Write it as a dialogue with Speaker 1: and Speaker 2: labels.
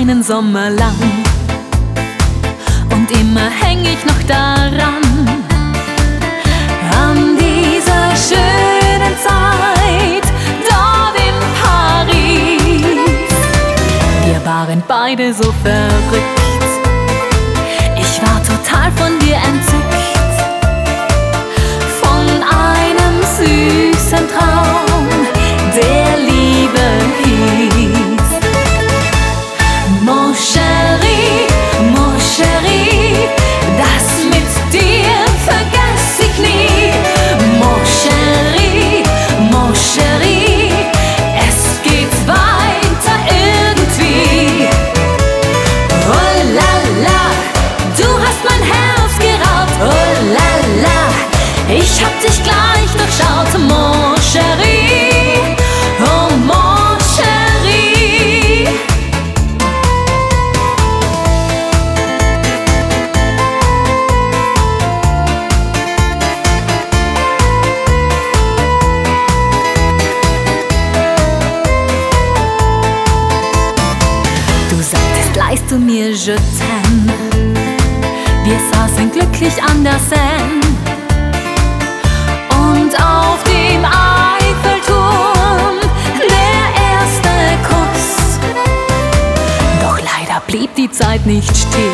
Speaker 1: einen Sommer lang. Und immer häng ich noch daran, an dieser schönen Zeit dort in Paris. Wir waren beide so verrückt, ich war total von dir entzückt, von einem süßen Traum, der Liebe hieß. Mon chéri, das mit dir vergess ich nie. Mon chéri, es geht weiter irgendwie. Oh la la, du hast mein Herz geraubt. Oh la la, ich hab dich gleich durchschaut. Mon chéri, oh mon chéri. Du sagtest, leihst du mir je t'aime. Wir saßen glücklich an der Seine und auf dem Eiffelturm der erste Kuss. Doch leider blieb die Zeit nicht still.